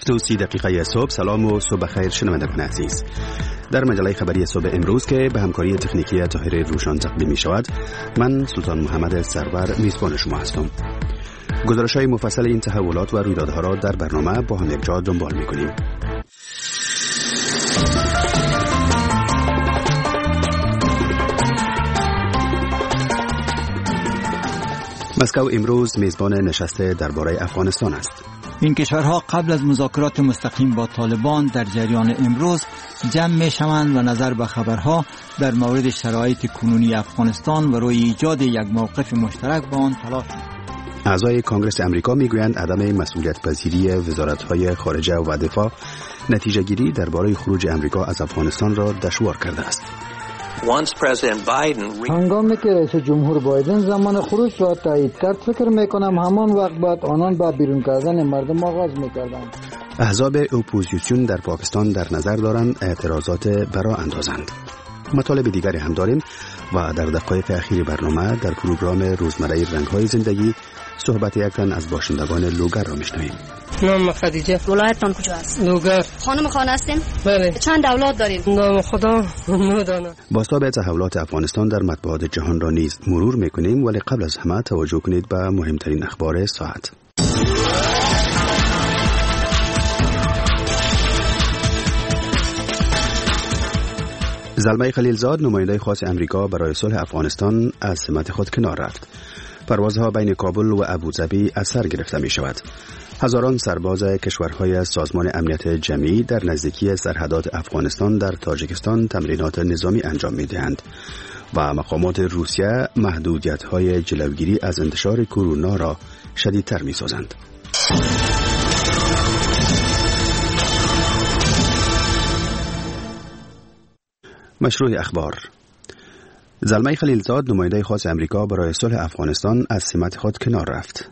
7:30 صبح. سلام و صبح خیر شنوندگان عزیز. در مجله خبری صبح امروز که به همکاری تکنیکی طاهر روشان تقدیم می شود، من سلطان محمد سرور میزبان شما هستم. گزارش‌های مفصل این تحولات و رویدادها را در برنامه با هم یکجا دنبال می‌کنیم. مسکو امروز میزبان نشست درباره افغانستان است. این کشورها قبل از مذاکرات مستقیم با طالبان در جریان امروز جمع می‌شوند و نظر به خبرها در مورد شرایط کنونی افغانستان و روی ایجاد یک موقف مشترک با آن تلاش کنند. اعضای کانگرس امریکا میگویند عدم مسئولیت پذیری وزارت‌های خارجه و دفاع نتیجه گیری درباره خروج امریکا از افغانستان را دشوار کرده است. هنگامی که رئیس جمهور بایدن زمان خروج را تایید کرد، فکر میکنم همان وقت بعد آنان با بیرون کردن مردم آغاز میکردند. احزاب اپوزیسیون در پاکستان در نظر دارند اعتراضات برا اندازند. مطالب دیگری هم داریم و در دقایق اخیر برنامه در پروگرام روزمره رنگ‌های زندگی صحبت یک تن از باشندگان لوگر را میشنویم. نام خدیجه. ولایتتان کجا است؟ لوگر. خانم خانه هستین؟ بله. چند اولاد دارین؟ نام خدا نمیدانم. بازتاب تحولات افغانستان در مطبوعات جهان را نیز مرور میکنیم، ولی قبل از همه توجه کنید به مهمترین اخبار ساعت. زلمه خلیلزاد، نماینده خاص امریکا برای صلح افغانستان، از سمت خود کنار رفت. پروازها بین کابل و ابوظبی از سر گرفته می شود. هزاران سرباز کشورهای سازمان امنیت جمعی در نزدیکی سرحدات افغانستان در تاجیکستان تمرینات نظامی انجام می دهند و مقامات روسیه محدودیت‌های جلوگیری از انتشار کرونا را شدیدتر می سازند. مشروع اخبار. زلمه خلیلزاد، نماینده خاص امریکا برای صلح افغانستان، از سمت خود کنار رفت.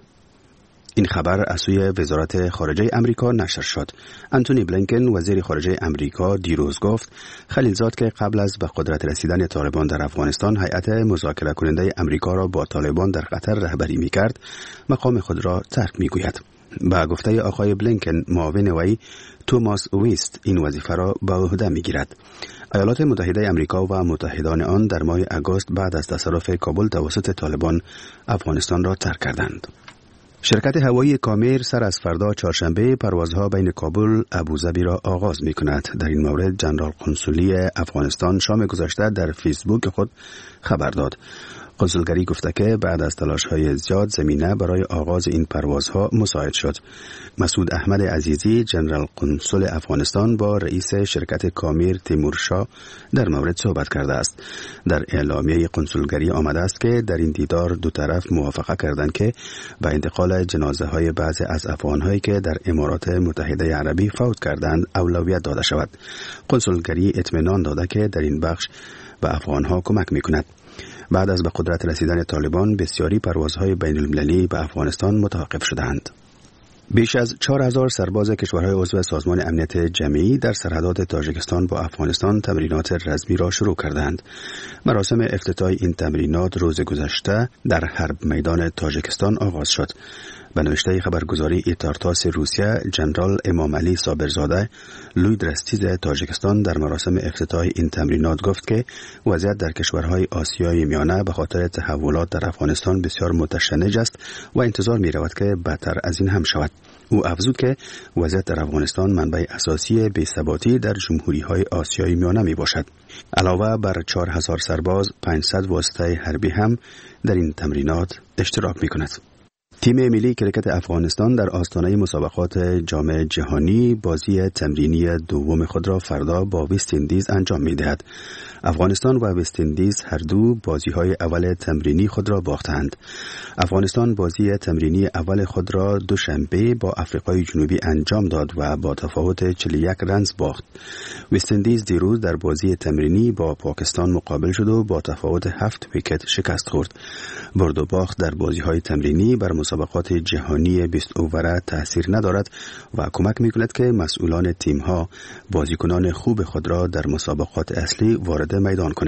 این خبر از سوی وزارت خارجه امریکا نشر شد. انتونی بلینکن، وزیر خارجه امریکا، دیروز گفت خلیلزاد که قبل از به قدرت رسیدن طالبان در افغانستان هیئت مذاکره کننده امریکا را با طالبان در قطر رهبری می‌کرد، مقام خود را ترک می‌گوید. با گفته آقای بلینکن، معاون وی توماس ویست این وظیفه را به عهده می‌گیرد. ایالات متحده امریکا و متحدان آن در ماه آگوست بعد از تصرف کابل توسط طالبان افغانستان را ترک کردند. شرکت هوایی کامیر سر از فردا چهارشنبه پروازها بین کابل ابوظبی را آغاز می‌کند. در این مورد جنرال قنسولی افغانستان شام گذشته در فیسبوک خود خبر داد. کنسولگری گفته که بعد از تلاش‌های زیاد زمینه برای آغاز این پروازها مساعد شد. مسعود احمد عزیزی، جنرال قنسول افغانستان، با رئیس شرکت کامیر تیمور شاه در مورد صحبت کرده است. در اعلامیه قنسولگری آمده است که در این دیدار دو طرف موافقه کردند که به انتقال جنازه‌های بعضی از افغان‌هایی که در امارات متحده عربی فوت کردند اولویت داده شود. قنسولگری اطمینان داده که در این بخش به افغان‌ها کمک می‌کند. بعد از به قدرت رسیدن طالبان بسیاری پروازهای بین المللی به افغانستان متوقف شدند. بیش از 4000 سرباز کشورهای عضو سازمان امنیت جمعی در سرحدات تاجیکستان با افغانستان تمرینات رزمی را شروع کردند. مراسم افتتاح این تمرینات روز گذشته در حرب میدان تاجیکستان آغاز شد. به نوشته خبرگزاری ایتارتاس روسیه، جنرال امام علی صابرزاده، لوی درستیز تاجیکستان، در مراسم افتتاح این تمرینات گفت که وضعیت در کشورهای آسیای میانه به خاطر تحولات در افغانستان بسیار متشنج است و انتظار می رود که بدتر از این هم شود. او افزود که وضعیت در افغانستان منبع اساسی بی‌ثباتی در جمهوری‌های آسیای میانه می باشد. علاوه بر 4000 سرباز، 500 واسطه حربی هم در این تمرینات اشتراک می کند. تیم ملی کرکت افغانستان در آستانه مسابقات جام جهانی بازی تمرینی دوم خود را فردا با وست اندیز انجام می‌دهد. افغانستان و وست اندیز هر دو بازی‌های اول تمرینی خود را باختند. افغانستان بازی تمرینی اول خود را دوشنبه با آفریقای جنوبی انجام داد و با تفاوت 41 رنز باخت. وست اندیز دیروز در بازی تمرینی با پاکستان مقابل شد و با تفاوت 7 ویکت شکست خورد. برد و باخت در بازی‌های تمرینی بر مسابقات جهانی 20 اووره تأثیر ندارد و کمک می‌کند که مسئولان تیم‌ها بازیکنان خوب خود را در مسابقات اصلی وارد میدان کنند.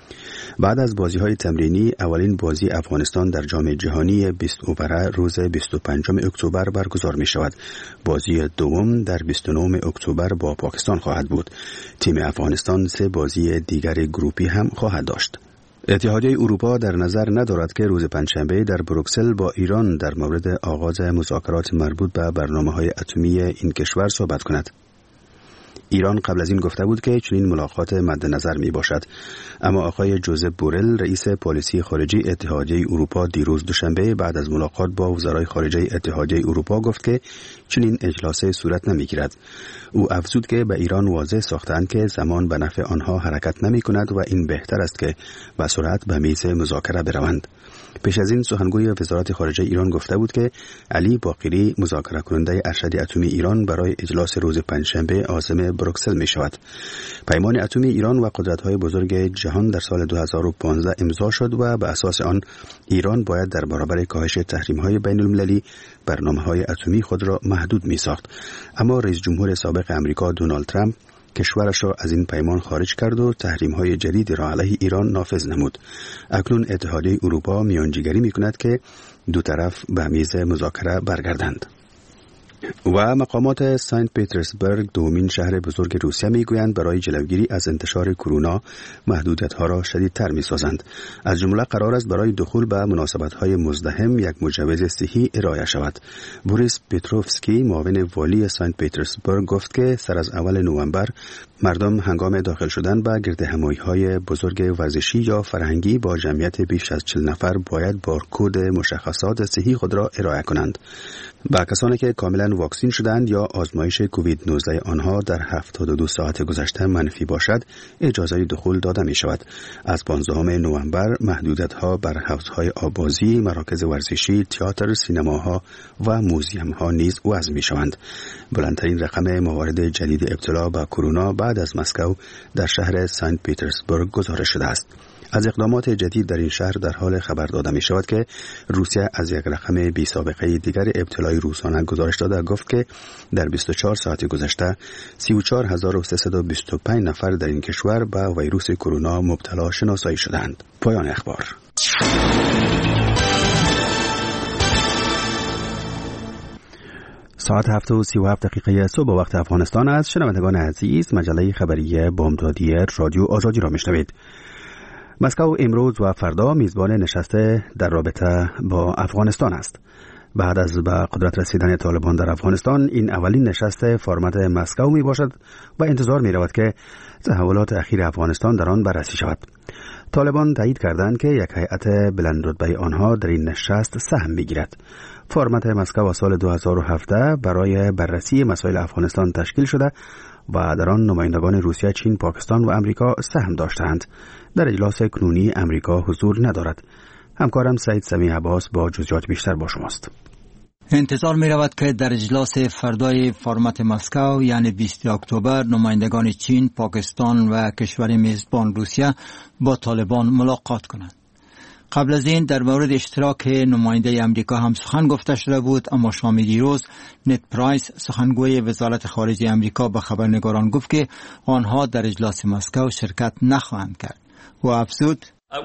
بعد از بازی‌های تمرینی، اولین بازی افغانستان در جام جهانی 20 اوبره روز 25 اکتبر برگزار می‌شود. بازی دوم در 29 اکتبر با پاکستان خواهد بود. تیم افغانستان 3 بازی دیگر گروپی هم خواهد داشت. اتحادیه اروپا در نظر ندارد که روز پنجشنبه در بروکسل با ایران در مورد آغاز مذاکرات مربوط به برنامه‌های اتمی این کشور صحبت کند. ایران قبل از این گفته بود که چنین ملاقات مد نظر می باشد، اما آقای جوزپ بورل رئیس پالیسی خارجی اتحادیه اروپا دیروز دوشنبه بعد از ملاقات با وزرای خارجه اتحادیه اروپا گفت که چنین اجلاسی صورت نمی گیرد. او افزود که به ایران واضح ساختند که زمان به نفع آنها حرکت نمی کند و این بهتر است که به سرعت به میز مذاکره بروند. پیش از این سخنگوی وزارت خارجه ایران گفته بود که علی باقری مذاکره کننده ارشد اتمی ایران برای اجلاس روز پنجشنبه عازم بروکسل می شود. پیمان اتمی ایران و قدرت‌های بزرگ جهان در سال 2015 امضا شد و به اساس آن ایران باید در برابر کاهش تحریم‌های بین‌المللی برنامه‌های اتمی خود را محدود می‌ساخت. اما رئیس جمهور سابق آمریکا دونالد ترامپ کشورش را از این پیمان خارج کرد و تحریم‌های جدید را علیه ایران نافذ نمود. اکنون اتحادیه اروپا میانجیگری می‌کند که دو طرف به میز مذاکره برگردند. و مقامات سنت پترزبورگ دومین شهر بزرگ روسیه میگویند برای جلوگیری از انتشار کرونا محدودیت‌ها را شدیدتر می‌سازند. از جمله قرار است برای دخول به مناسبت‌های مزدحم یک مجوز صحی ارائه شود. بوریس پتروفسکی معاون والی سنت پترزبورگ گفت که سر از اول نوامبر مردم هنگام داخل شدن به گردهمایی‌های بزرگ ورزشی یا فرهنگی با جمعیت بیش از 40 نفر باید بارکد مشخصات صحی خود را ارائه کنند. با کسانی که کاملا واکسین شدند یا آزمایش کووید 19 آنها در 72 ساعت گذشته منفی باشد اجازه دخول داده می شود. از 15 نوامبر محدودیت‌ها بر حوض‌های آببازی، مراکز ورزشی، تئاتر، سینماها و موزیم‌ها نیز وضع می شوند. بلندترین رقم موارد جدید ابتلا به کرونا بعد از مسکو در شهر سنت پترزبورگ گزارش شده است. از اقدامات جدید در این شهر در حال خبر داده می شود که روسیه از یک رقم بی سابقه دیگر ابتلای روزانه گزارش داده گفت که در 24 ساعت گذشته 34325 نفر در این کشور به ویروس کرونا مبتلا شناسایی شدند. پایان اخبار. ساعت 7:37 صبح وقت افغانستان است. شنوندگان عزیز، مجله خبری بامدادی رادیو آزادی را میشنوید. مسکو امروز و فردا میزبان نشست در رابطه با افغانستان است. بعد از به قدرت رسیدن طالبان در افغانستان، این اولین نشست فرمت مسکو می باشد و انتظار می رود که تحولات اخیر افغانستان در آن بررسی شود. طالبان تایید کردند که یک هیئت بلندرتبه آنها در این نشست سهم می گیرد. فرمت مسکو سال 2017 برای بررسی مسائل افغانستان تشکیل شده و در آن نمایندگان روسیه، چین، پاکستان و امریکا سهم داشتند. در اجلاس کنونی امریکا حضور ندارد. همکارم سعید سمیع عباس با جزئیات بیشتر با شماست. انتظار می رود که در اجلاس فردای فرمت مسکو یعنی 20 اکتبر نمایندگان چین، پاکستان و کشور میزبان روسیه با طالبان ملاقات کنند. قبل از این در مورد اشتراک نماینده امریکا هم سخن گفته شده بود، اما شام دیروز نت پرایس سخنگوی وزارت خارجه امریکا به خبرنگاران گفت که آنها در اجلاس مسکو شرکت نخواهند کرد و افزود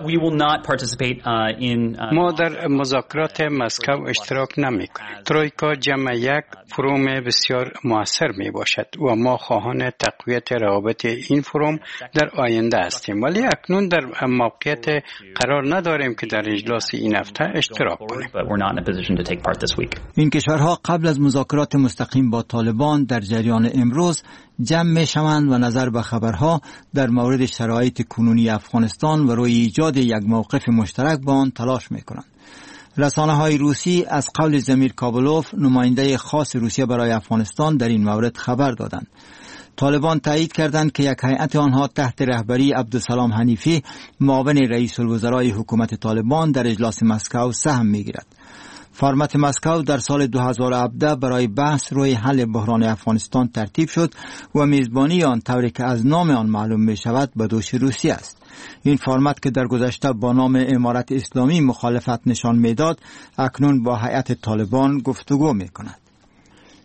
ما در مذاکرات مسکو اشتراک نمی کنیم. ترویکا جمع یک فروم بسیار موثر می باشد و ما خواهان تقویت روابط این فروم در آینده هستیم، ولی اکنون در موقعیت قرار نداریم که در اجلاس این هفته اشتراک کنیم. این کشورها قبل از مذاکرات مستقیم با طالبان در جریان امروز جمع می شوند و نظر به خبرها در مورد شرایط کنونی افغانستان و روی ایجاد یک موقف مشترک با آن تلاش می کنند. رسانه‌های روسی از قول زمیر کابلوف، نماینده خاص روسیه برای افغانستان، در این مورد خبر دادند. طالبان تایید کردند که یک هیئت آنها تحت رهبری عبدالسلام حنیفی، معاون رئیس الوزرای حکومت طالبان، در اجلاس مسکو سهم می‌گیرد. فرمت مسکو در سال 2017 برای بحث روی حل بحران افغانستان ترتیب شد و میزبانی آن طوری که از نام آن معلوم می شود به دوش روسیه است. این فرمت که در گذشته با نام امارت اسلامی مخالفت نشان میداد، اکنون با هیئت طالبان گفتگو می کند.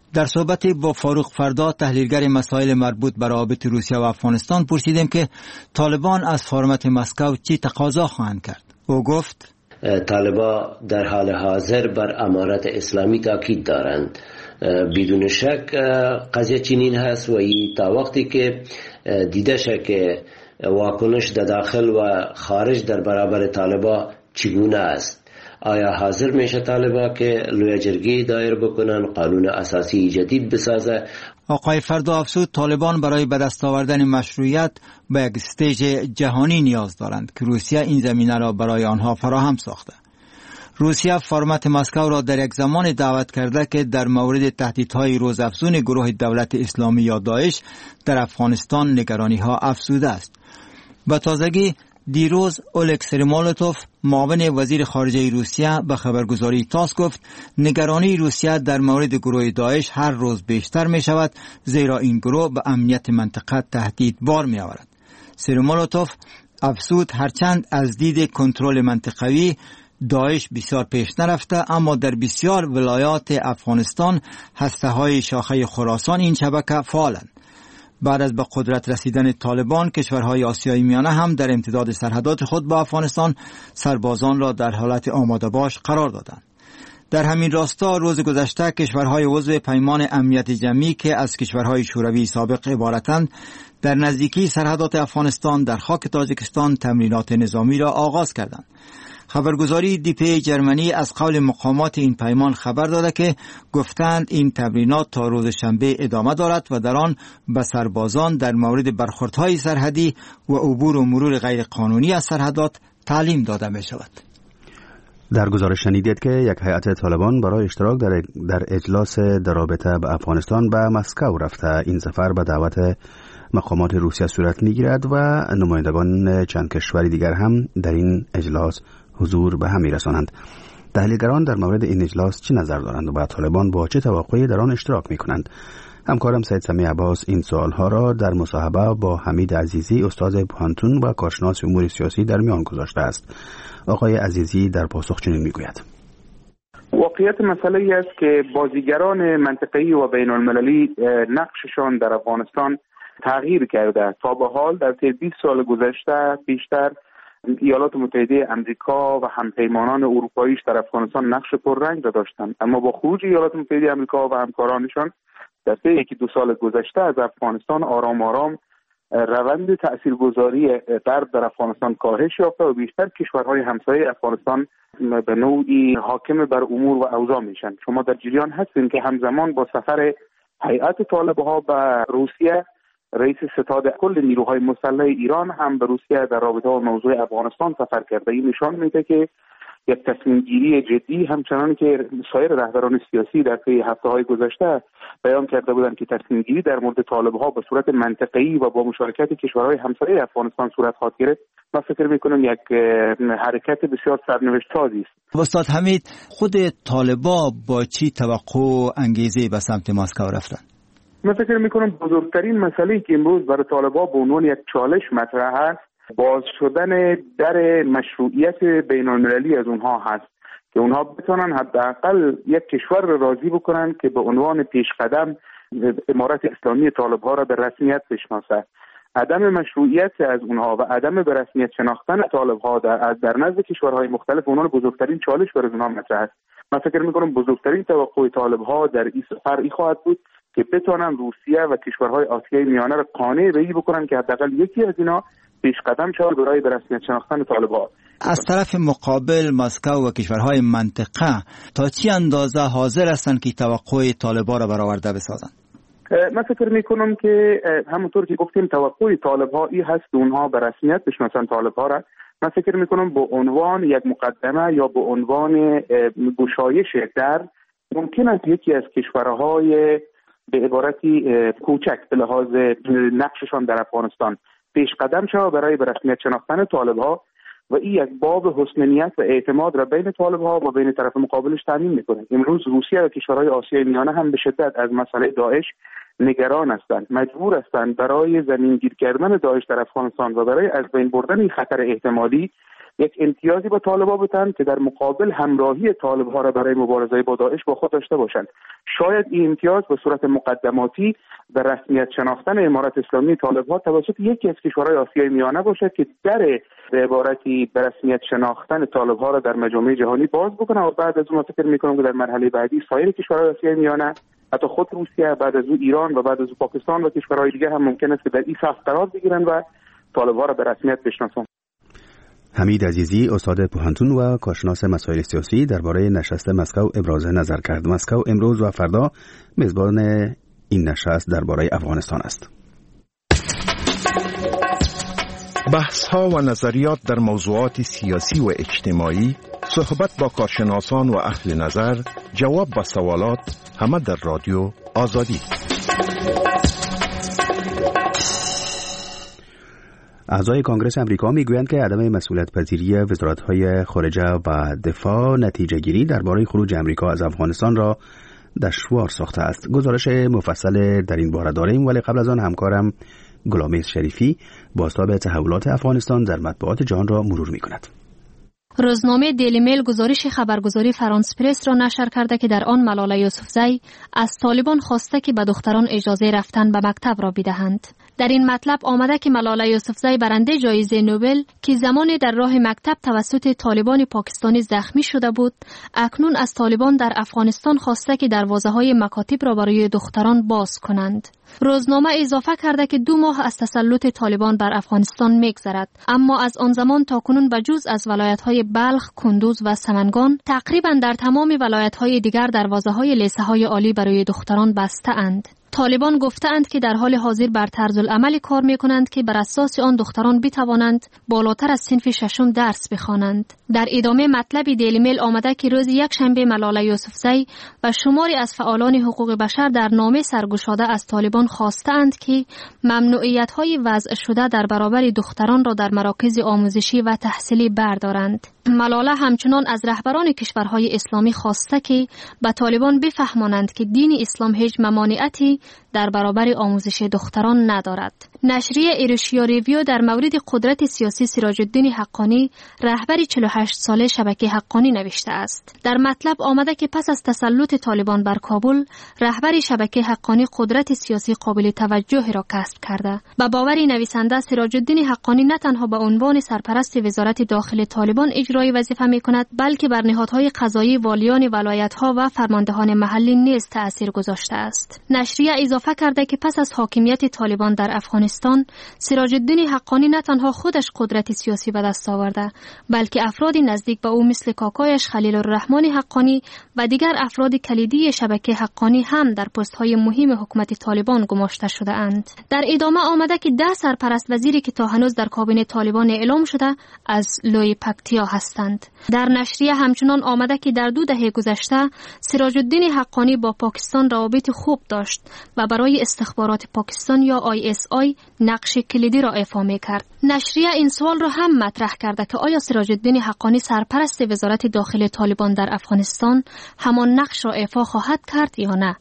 در صحبت با فاروق فردا تحلیلگر مسائل مربوط به روابط روسیه و افغانستان پرسیدیم که طالبان از فرمت مسکو چی تقاضا خواهند کرد. او گفت طالبان در حال حاضر بر امارت اسلامی تاکید دارند. بدون شک قضیه چنین هست و تا وقتی که دیده شد که واکنش در داخل و خارج در برابر طالبان چگونه است، آیا حاضر میشه طالبان که لوی جرگه دایر بکنن، قانون اساسی جدید بسازه؟ آقای فردا افزود طالبان برای به دست آوردن مشروعیت به یک استیج جهانی نیاز دارند که روسیه این زمینه را برای آنها فراهم ساخته. روسیه فرمت مسکو را در یک زمان دعوت کرده که در مورد تهدیدهای روزافزون گروه دولت اسلامی یا داعش در افغانستان نگرانی‌ها افزوده است. به تازگی دیروز اولکسی مولوتوف معاون وزیر خارجه روسیه به خبرگزاری تاس گفت نگرانی روسیه در مورد گروه داعش هر روز بیشتر می شود، زیرا این گروه به امنیت منطقه تهدید بار می آورد. سیرومولوتوف افزود هرچند از دید کنترل منطقوی داعش بسیار پیش نرفته، اما در بسیار ولایات افغانستان هسته‌های شاخه خراسان این شبکه فعالند. بعد از به قدرت رسیدن طالبان، کشورهای آسیای میانه هم در امتداد سرحدات خود با افغانستان سربازان را در حالت آماده باش قرار دادند. در همین راستا روز گذشته کشورهای عضو پیمان امنیت جمعی که از کشورهای شوروی سابق عبارتند، در نزدیکی سرحدات افغانستان در خاک تاجیکستان تمرینات نظامی را آغاز کردند. خبرگزاری دیپی جرمنی از قول مقامات این پیمان خبر داده که گفتند این تمرینات تا روز شنبه ادامه دارد و در آن به سربازان در مورد برخوردهای سرحدی و عبور و مرور غیر قانونی از سرحدات تعلیم داده می شود. در گزارش شنیدید که یک هیئت طالبان برای اشتراک در اجلاس در رابطه به افغانستان به مسکو رفته. این سفر به دعوت مقامات روسیه صورت می‌گیرد و نمایندگان چند کشور دیگر هم در این اجلاس حضور به هم می‌رسانند. تحلیلگران در مورد این اجلاس چه نظر دارند و با طالبان با چه توقعی در آن اشتراک می‌کنند؟ همکارم سید سمیع عباس این سوالها را در مصاحبه با حمید عزیزی استاد پانتون و کارشناس امور سیاسی در میان گذاشته است. آقای عزیزی در پاسخ چنین میگوید: واقعیت مسئله ای است که بازیگران منطقه‌ای و بین‌المللی نقششان در افغانستان تغییر کرده. تا به حال در طی 20 سال گذشته بیشتر ایالات متحده آمریکا و همپیمانان اروپاییش در افغانستان نقش پررنگ را داشتند، اما با خروج ایالات متحده آمریکا و همکارانشان در طی 1-2 سال گذشته از افغانستان آرام آرام روند تاثیرگذاری غرب در افغانستان کاهش یافته و بیشتر کشورهای همسایه افغانستان به نوعی حاکم بر امور و اوضاع میشن. شما در جریان هستین که همزمان با سفر هیئت طالبها به روسیه، رئیس ستاد کل نیروهای مسلح ایران هم به روسیه در رابطه با موضوع افغانستان سفر کرده. این نشان میده که یک تصمیم گیری جدی، همچنان که سایر رهبران سیاسی در طی هفته‌های گذشته بیان کرده بودند که تصمیم گیری در مورد طالب‌ها به صورت منطقه‌ای و با مشارکت کشورهای همسایه افغانستان صورت خواهد گرفت. من فکر می‌کنم یک حرکت بسیار سرنوشت سازی است. استاد حمید، خود طالبان با چی توقع و انگیزه به سمت مسکو رفتن؟ من فکر می‌کنم بزرگترین مسئله‌ای که امروز برای طالبان به عنوان یک چالش مطرح است، باز شدن در مشروعیت بین‌المللی از اونها هست که اونها بتونن حداقل یک کشور را راضی بکنن که به عنوان پیشقدم امارت اسلامی طالب‌ها را به رسمیت بشناسه. عدم مشروعیت از اونها و عدم به رسمیت شناختن طالب‌ها در نزد کشورهای مختلف اونها بزرگترین چالش برای اونها مطرح است. من فکر می‌کنم بزرگترین توقع طالب‌ها در این سفر این خواهد بود که بتونن روسیه و کشورهای آسیای میانه را قانع به این بکنن که حداقل یکی از اینا پیش قدم شود برای به رسمیت شناختن طالب‌ها. از طرف مقابل مسکو و کشورهای منطقه تا چه اندازه حاضر هستند که توقع طالب‌ها را برآورده بسازند؟ من فکر می‌کنم که همونطور که گفتیم توقع طالب‌ها این هست که اونها به رسمیت بشناسن طالب‌ها را. من فکر می‌کنم به عنوان یک مقدمه یا به عنوان گشایش در ممکن است یکی از کشورهای به عبارتی کوچک به لحاظ نقششان در افغانستان پیش قدم شود برای به رسمیت شناختن طالب‌ها و این یک باب حسن نیت و اعتماد را بین طالب‌ها و بین طرف مقابلش تامین می‌کنه. امروز روسیه و کشورهای آسیای میانه هم به شدت از مسئله داعش نگران هستند، مجبور هستند برای زمینگیر کردن داعش در افغانستان و برای از بین بردن این خطر احتمالی یک امتیازی با طالبا بودن که در مقابل همراهی طالب‌ها را برای مبارزه با داعش با خود داشته باشند. شاید این امتیاز به صورت مقدماتی به رسمیت شناختن امارت اسلامی طالب‌ها توسط یکی از کشورهای آسیای میانه باشد که در به عبارتی به رسمیت شناختن طالب‌ها را در مجامع جهانی باز بکنه و بعد از اون فکر می‌کنم که در مرحله بعدی سایر کشورهای آسیای میانه، حتی خود روسیه، بعد از اون ایران و بعد از اون پاکستان و کشورهای دیگه هم ممکن است که در این صف قرار بگیرن و طالب‌ها را به رسمیت بشناسند. حمید عزیزی استاد پوهنتون و کارشناس مسائل سیاسی درباره نشست مسکو ابراز نظر کرد. مسکو امروز و فردا میزبان این نشست درباره افغانستان است. بحث‌ها و نظریات در موضوعات سیاسی و اجتماعی، صحبت با کارشناسان و اهل نظر، جواب به سوالات، همه در رادیو آزادی. اعضای کنگره امریکا میگویند که عدم مسئولیت پذیری وزارت‌های خارجه و دفاع نتیجه گیری درباره خروج امریکا از افغانستان را دشوار ساخته است. گزارش مفصل در این باره داریم، ولی قبل از آن همکارم گلامیز شریفی بازتاب تحولات افغانستان در مطبوعات جهان را مرور می‌کند. روزنامه دیلی میل گزارش خبرگزاری فرانس پرس را نشر کرده که در آن ملاله یوسفزی از طالبان خواسته که به دختران اجازه رفتن به مکتب را بدهند. در این مطلب آمده که ملاله یوسفزی برنده جایزه نوبل که زمانی در راه مکتب توسط طالبان پاکستانی زخمی شده بود، اکنون از طالبان در افغانستان خواسته که دروازه‌های مکاتب را برای دختران باز کنند. روزنامه اضافه کرده که 2 ماه از تسلط طالبان بر افغانستان می‌گذرد، اما از آن زمان تا کنون بجز از ولایت‌های بلخ، کندوز و سمنگان تقریباً در تمام ولایت‌های دیگر دروازه‌های لیسه‌های عالی برای دختران بسته اند. طالبان گفتند که در حال حاضر بر طرز العمل کار می‌کنند که بر اساس آن دختران بتوانند بالاتر از صنف 6 درس بخوانند. در ادامه مطلب دیلی میل آمده که روز یکشنبه ملاله یوسفزی و شماری از فعالان حقوق بشر در نامه سرگشاده از طالبان خواستند که ممنوعیت‌های وضع شده در برابر دختران را در مراکز آموزشی و تحصیلی بردارند. ملاله همچنان از رهبران کشورهای اسلامی خواسته که به طالبان بفهمانند که دین اسلام هیچ ممانعتی در برابر آموزش دختران ندارد. نشریه ایروشیا ریویو در مورد قدرت سیاسی سراج الدین حقانی، رهبر 48 ساله شبکه حقانی نوشته است. در مطلب آمده که پس از تسلط طالبان بر کابل، رهبر شبکه حقانی قدرت سیاسی قابل توجه را کسب کرده. با باور نویسنده، سراج الدین حقانی نه تنها به عنوان سرپرست وزارت داخل طالبان اجرای وظیفه می‌کند، بلکه بر نهادهای قضایی والیان ولایت‌ها و فرماندهان محلی نیز تأثیر گذاشته است. نشریه اضافه کرده که پس از حاکمیت طالبان در افغانستان، سراج الدین حقانی نه تنها خودش قدرت سیاسی به دست آورده، بلکه افراد نزدیک به او مثل کاکایش خلیل الرحمن حقانی و دیگر افراد کلیدی شبکه حقانی هم در پست‌های مهم حکومت طالبان گماشته شده اند. در ادامه آمده که 10 سرپرست وزیری که تا هنوز در کابینه طالبان اعلام شده از لوی پکتیا هستند. در نشریه همچنان آمده که در 2 دهه گذشته سراج الدین حقانی با پاکستان روابط خوب داشت و برای استخبارات پاکستان یا ISI نقش کلیدی را ایفا می‌کرد. نشریه این سوال را هم مطرح کرده که آیا سراج الدین حقانی سرپرست وزارت داخل طالبان در افغانستان همان نقش را ایفا خواهد کرد یا نه؟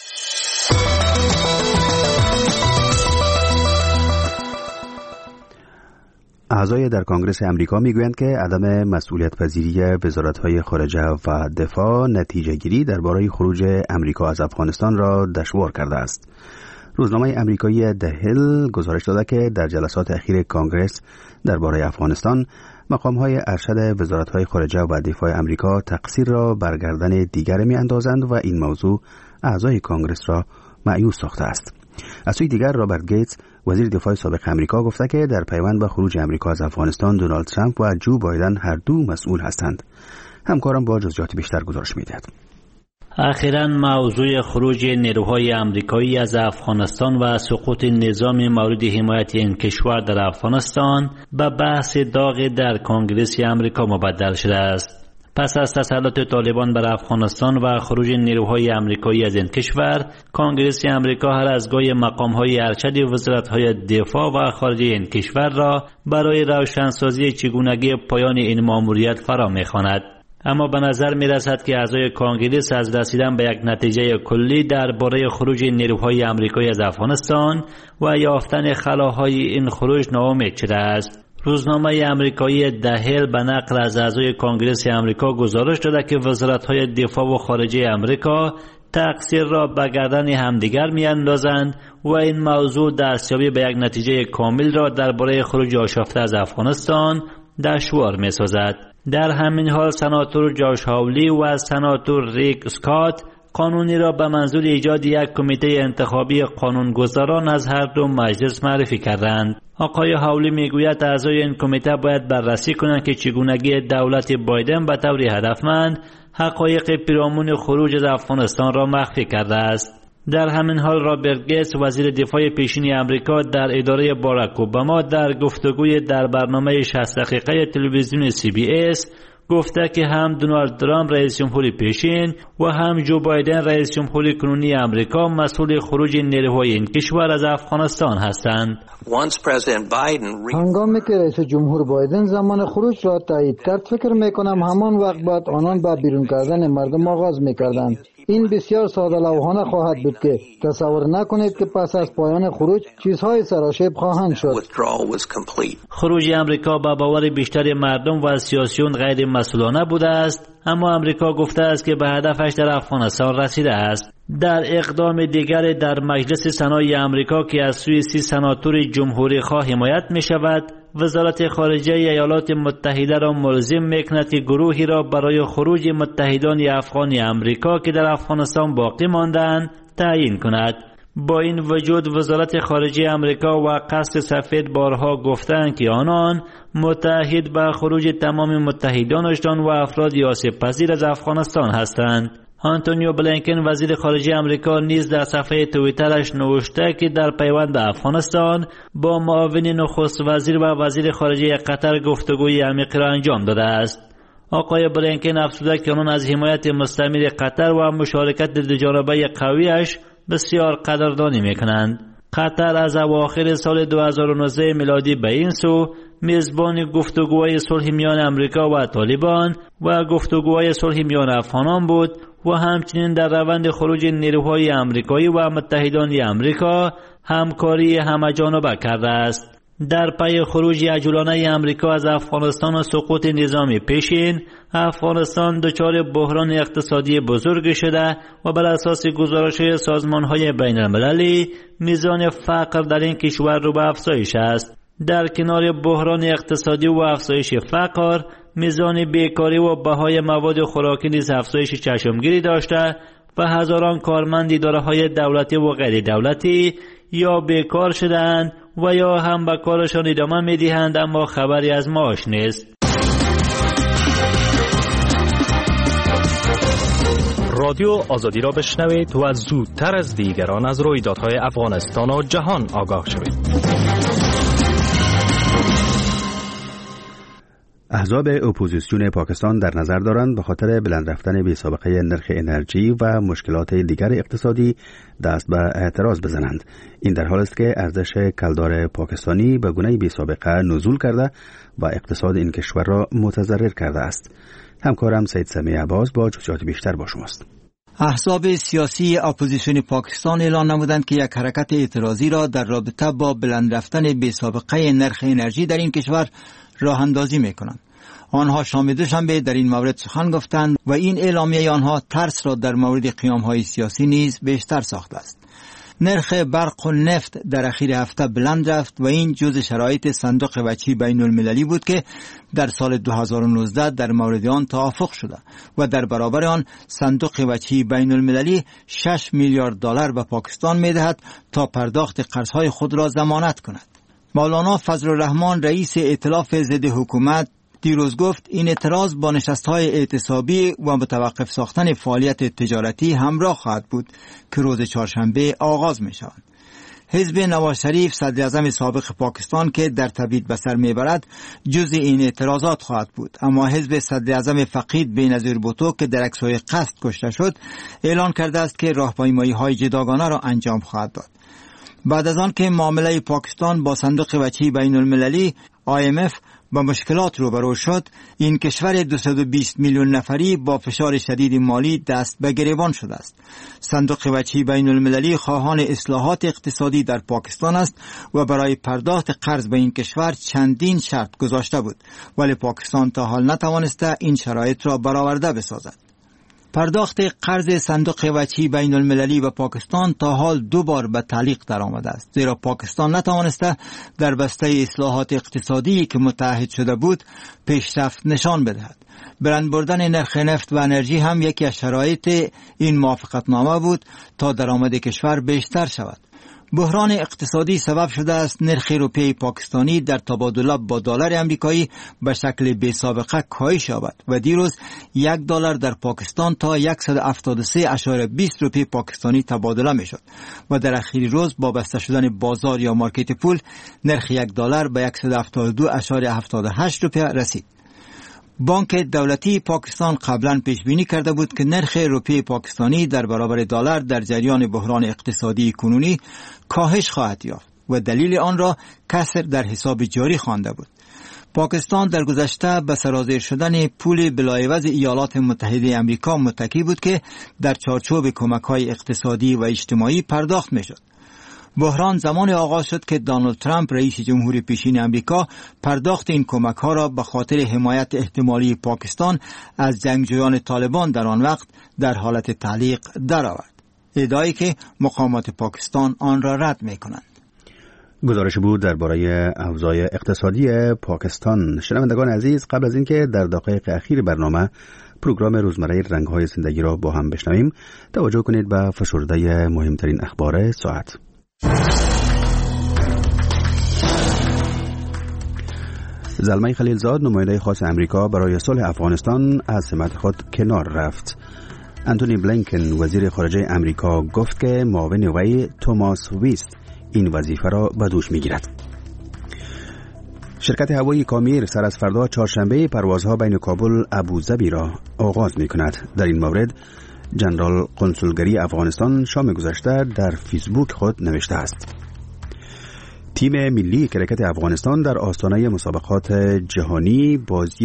اعضای در کنگره امریکا میگویند که عدم مسئولیت پذیری وزارت‌های خارجه و دفاع نتیجه گیری درباره خروج امریکا از افغانستان را دشوار کرده است. روزنامه امریکایی The Hill گزارش داده که در جلسات اخیر کنگره درباره افغانستان، مقام‌های ارشد وزارت‌های خارجه و دفاع امریکا تقصیر را بر گردن دیگر می‌اندازند و این موضوع اعضای کنگره را مایوس ساخته است. از سوی دیگر رابرت گیتس وزیر دفاع سابق امریکا گفته که در پیوند به خروج امریکا از افغانستان دونالد ترامپ و جو بایدن هر دو مسئول هستند. همکارم با جزئیات بیشتر گزارش می‌دهد. اخیراً موضوع خروج نیروهای آمریکایی از افغانستان و سقوط نظام مورد حمایت این کشور در افغانستان به بحث داغ در کنگره آمریکا مبدل شده است. پس از تسلط طالبان بر افغانستان و خروج نیروهای آمریکایی از این کشور، کنگره آمریکا هر از گاهی مقام‌های ارشد وزارت‌های دفاع و خارجه این کشور را برای روشنسازی چگونگی پایان این مأموریت فرا می‌خواند. اما به نظر می رسد که اعضای کنگره از رسیدن به یک نتیجه کلی درباره خروج نیروهای آمریکایی از افغانستان و یافتن خلاهای این خروج ناامید شده است. روزنامه آمریکایی دهل به نقل از اعضای کنگره آمریکا گزارش داده که وزارت‌های دفاع و خارجه آمریکا تقصیر را به گردن همدیگر می‌اندازند و این موضوع دستیابی به یک نتیجه کامل را درباره خروج آشفته از افغانستان دشوار می‌سازد. در همین حال سناتور جاش هاولی و سناتور ریک اسکات قانونی را به منظور ایجاد یک کمیته انتخابی قانونگذاران از هر دو مجلس معرفی کردند. آقای هاولی میگوید اعضای این کمیته باید بررسی کنند که چگونگی دولت بایدن به طور هدفمند حقایق پیرامون خروج از افغانستان را مخفی کرده است. در همین حال رابرت گیتس وزیر دفاع پیشین آمریکا در اداره باراک اوباما در گفتگوی در برنامه 60 دقیقه تلویزیون CBS گفته که هم دونالد ترامپ رئیس جمهور پیشین و هم جو بایدن رئیس جمهور کنونی آمریکا مسئول خروج نیروهای این کشور از افغانستان هستند. هنگامی که رئیس جمهور بایدن زمان خروج را تایید کرد، فکر میکنم همان وقت بعد آنان با بیرون کردن مردم آغاز میکردند. این بسیار ساده لوحانه خواهد بود که تصور نکنید که پس از پایان خروج چیزهای سراشیب خواهند شد. خروج آمریکا با باور بیشتر مردم و سیاسیون غیر مسئولانه بوده است، اما آمریکا گفته است که به هدفش در افغانستان رسیده است. در اقدام دیگر در مجلس سنای آمریکا که از سوی 30 سناتور جمهوری خواه حمایت می شود، وزارت خارجه ایالات متحده را ملزم میکند که گروهی را برای خروج متحدان افغان آمریکا که در افغانستان باقی ماندند تعیین کند. با این وجود وزارت خارجه آمریکا و قصر سفید بارها گفتند که آنان متحد به خروج تمام متحدانشان و افراد آسیب پذیر از افغانستان هستند. آنتونیو بلینکن وزیر خارجه آمریکا نیز در صفحه توییترش نوشته که در پیوند به افغانستان با معاون نخست وزیر و وزیر خارجه قطر گفتگوی عمیق را انجام داده است. آقای بلینکن افزوده که آنان از حمایت مستمر قطر و مشارکت دوجانبه قویش بسیار قدردانی میکنند. قطر از اواخر سال 2019 میلادی به این سو میزبان گفتگوهای صلح میان آمریکا و طالبان و گفتگوهای صلح میان افغانان بود و همچنین در روند خروج نیروهای آمریکایی و متحدان آمریکا همکاری همه‌جانبه کرده است. در پی خروج عجولانه آمریکا از افغانستان و سقوط نظام پیشین، افغانستان دچار بحران اقتصادی بزرگ شده و بر اساس گزارش سازمان‌های بین‌المللی میزان فقر در این کشور رو به افزایش است. در کنار بحران اقتصادی و افزایش فقر، میزان بیکاری و بهای مواد خوراکی نیز افزایش چشمگیری داشته و هزاران کارمند اداره‌های دولتی و غیر دولتی یا بیکار شدند و یا هم به کارشان ادامه می‌دهند اما خبری از معاش نیست. رادیو آزادی را بشنوید و زودتر از دیگران از رویدادهای افغانستان و جهان آگاه شوید. احزاب اپوزیسیون پاکستان در نظر دارند به خاطر بلند رفتن بی‌سابقه نرخ انرژی و مشکلات دیگر اقتصادی دست به اعتراض بزنند. این در حالی است که ارزش کلدار پاکستانی به گونه بی‌سابقه نزول کرده و اقتصاد این کشور را متضرر کرده است. همکارم سید سمیع عباس با جزئیات بیشتر با شماست. احزاب سیاسی اپوزیسیون پاکستان اعلان نمودند که یک حرکت اعتراضی را در رابطه با بلند رفتن بی‌سابقه نرخ انرژی در این کشور راه اندازی میکنند. آنها شام دوشنبه در این مورد سخن گفتند و این اعلامیه آنها ترس را در مورد قیام‌های سیاسی نیز بیشتر ساخته است. نرخ برق و نفت در اخیر هفته بلند رفت و این جزء شرایط صندوق وجهی بین المللی بود که در سال 2019 در مورد آن توافق شده و در برابر آن صندوق وجهی بین المللی 6 میلیارد دلار به پاکستان میدهد تا پرداخت قرضهای خود را ضمانت کند. مولانا فضل الرحمن رئیس ائتلاف ضد حکومت دیروز گفت این اعتراض با نشست‌های اعتصابی و متوقف ساختن فعالیت تجارتی همراه خواهد بود که روز چهارشنبه آغاز می‌شود. حزب نواز شریف صدر اعظم سابق پاکستان که در تبعید به سر میبرد جزء این اعتراضات خواهد بود، اما حزب صدر اعظم فقید بینظیر بوتو که در عکس‌های قصد کشته شد اعلان کرده است که راهپیمایی‌های جداگانه را انجام خواهد داد. بعد از آن که معامله پاکستان با صندوق وجهی بین المللی IMF با مشکلات روبرو شد، این کشور 220 میلیون نفری با فشار شدید مالی دست به گریبان شده است. صندوق وجهی بین المللی خواهان اصلاحات اقتصادی در پاکستان است و برای پرداخت قرض به این کشور چندین شرط گذاشته بود، ولی پاکستان تا حال نتوانسته این شرایط را برآورده بسازد. پرداخت قرض صندوق وجهی بین المللی و پاکستان تا حال 2 بار به تعلیق در آمده است، زیرا پاکستان نتوانسته در بسته اصلاحات اقتصادی که متعهد شده بود پیشرفت نشان بدهد. برند بردن نرخ نفت و انرژی هم یکی از شرایط این موافقتنامه بود تا درآمد کشور بیشتر شود. بحران اقتصادی سبب شده است نرخ روپیه پاکستانی در تبادله با دلار آمریکایی به شکل بی سابقه کاهش یابد و دیروز $1 در پاکستان تا 173.20 روپیه پاکستانی تبادله می شد و در اخیر روز با بسته شدن بازار یا مارکت پول نرخ $1 به 172.78 روپیه رسید. بانک دولتی پاکستان قبلا پیش بینی کرده بود که نرخ روپیه پاکستانی در برابر دلار در جریان بحران اقتصادی کنونی کاهش خواهد یافت و دلیل آن را کسر در حساب جاری خوانده بود. پاکستان در گذشته به سرازیر شدن پول بلایوز ایالات متحده آمریکا متکی بود که در چارچوب کمک‌های اقتصادی و اجتماعی پرداخت می‌شد. بحران زمان آغاز شد که دونالد ترامپ رئیس جمهور پیشین آمریکا پرداخت این کمک‌ها را به خاطر حمایت احتمالی پاکستان از جنگجویان طالبان در آن وقت در حالت تعلیق درآورد، ادعایی که مقامات پاکستان آن را رد می‌کنند. گزارش بود درباره اوضاع اقتصادی پاکستان. شنوندگان عزیز، قبل از اینکه در دقایق اخیر برنامه پروگرام روزمره رنگ‌های زندگی را با هم بشنویم، توجه کنید به فشرده مهمترین اخبار ساعت. زلمه خلیلزاد، نماینده خاص امریکا برای صلح افغانستان، از سمت خود کنار رفت. انتونی بلینکن، وزیر خارجه امریکا، گفت که معاون وی توماس ویست این وظیفه را به دوش می‌گیرد. شرکت هوایی کامیر سر از فردا چهارشنبه پروازها بین کابل ابوظبی را آغاز می‌کند. در این مورد جنرال کنسولگری افغانستان شام گذشته در فیسبوک خود نوشته است: تیم ملی کرکت افغانستان در آستانه مسابقات جهانی بازی